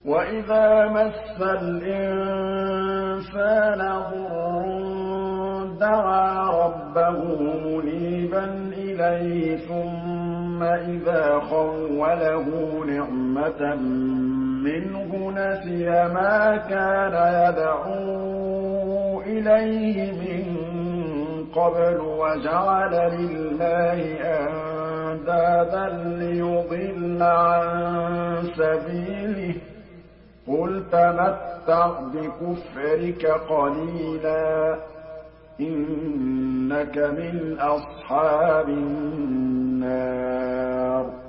وَإِذَا مَسَّ الْإِنسَانَ ضُرٌّ دَعَا رَبَّهُ مُنِيبًا إِلَيْهِ ثُمَّ إِذَا خَوَّلَهُ نِعْمَةً مِّنْهُ نَسِيَ مَا كَانَ يَدْعُو إِلَيْهِ مِن قَبْلُ وَجَعَلَ لِلَّهِ أَندَادًا لِّيُضِلَّ عَن سَبِيلِهِ ۗ قُلْ تَمَتَّعْ بِكُفْرِكَ قَلِيلًا إِنَّكَ مِنْ أَصْحَابِ النَّارِ